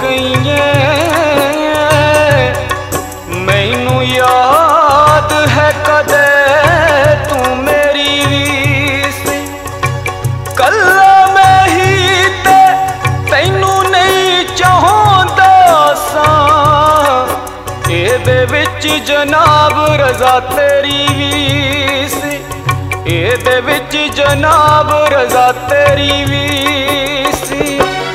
गई मैनू याद है कदे तू मेरी रीस कल्ला मैं ही ते तैनू नहीं चाहता सा एदे विच जनाब रज़ा तेरी वीस एदे विच जनाब रज़ा तेरी वीसी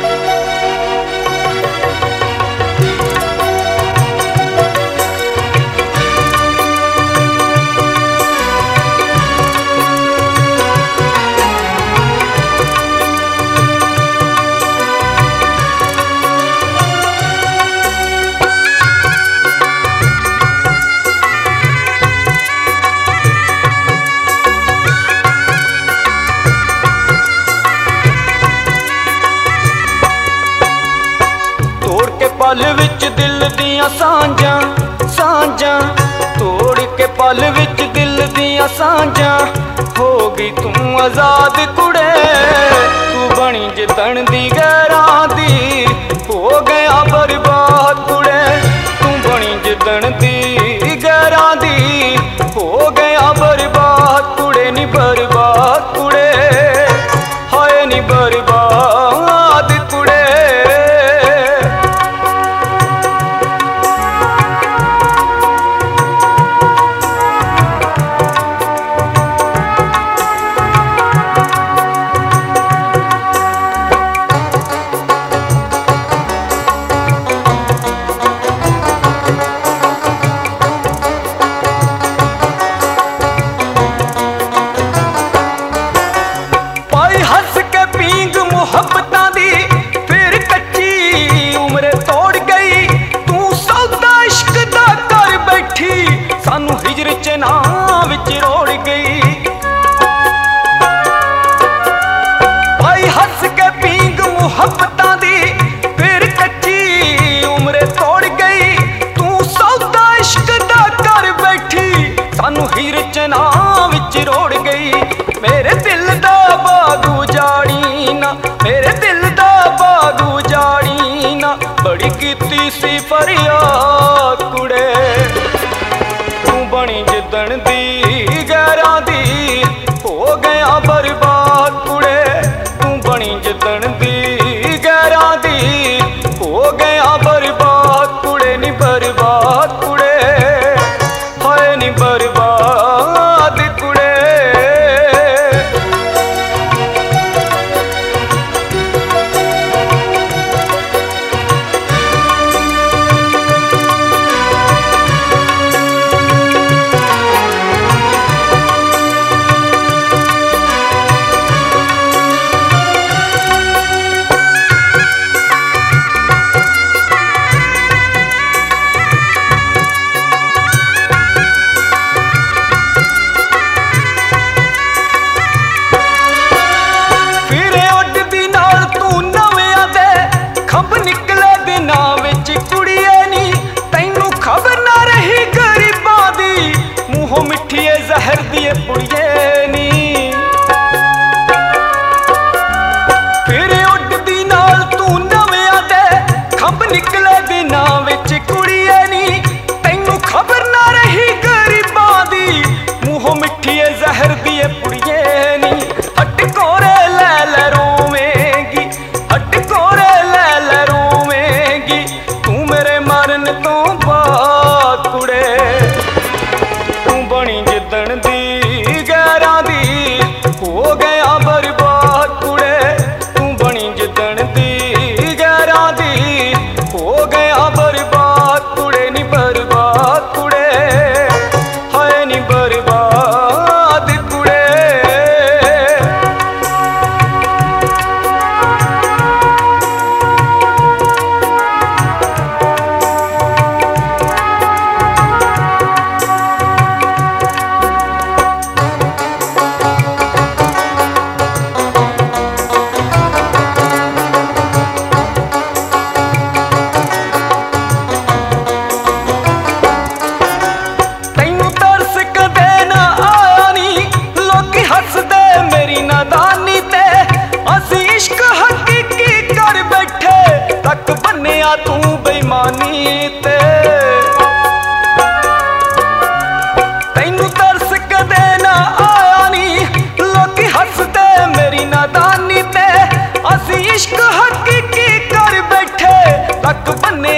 पल विच दिल दियां सांझां सांझां तोड़ के पल विच दिल दियां सांझां हो गई तू आजाद कुड़े तू बनी जितन दी गैरां दी हो गया बर्बाद कुड़े तू बनी जितन दी गैरां दी हो गया बर्बाद कुड़े नी बर्बाद कुड़े हाय नी बर्बाद कुड़े मोहब्बतां दी फिर कच्ची उम्र तोड़ गई तू सौदा इश्क दा कर बैठी सानू हिजर चना विच रोड़ गई भाई हंस के पींग मोहब्बतां दी फिर कच्ची उम्र तोड़ गई तू सौदा इश्क दा कर बैठी सानू हिजर चना विच रोड़ गई मेरे दिल दा बाग उजाड़ी ना मेरे दिल दा बाग उजाड़ी ना बड़ी कीती सी फरियाद कुड़े तू बनी जिदन दी गैरां दी हो गया बर्बाद कुड़े तू बनी जिदन दी गैरां दी हो गया बर्बाद कुड़े नी बर्बाद कुड़े हाय नी बर्बाद कुड़े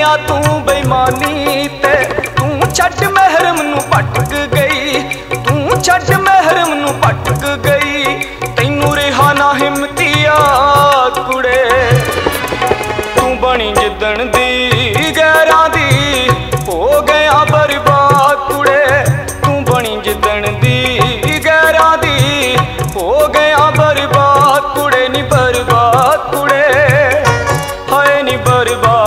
आ तू बेईमानी ते तू छड्ड महरम नू भटक गई, तू छड्ड महरम नू भटक गई। तैनू रिहा ना हिम्मतिया कुड़े, तू बनी जिदन दी गैरां दी हो गया बर्बाद कुड़े, तू बनी जिदन दी गैरां दी हो गया बर्बाद कुड़े नी बर्बाद कुड़े, हाय नी बर्बाद।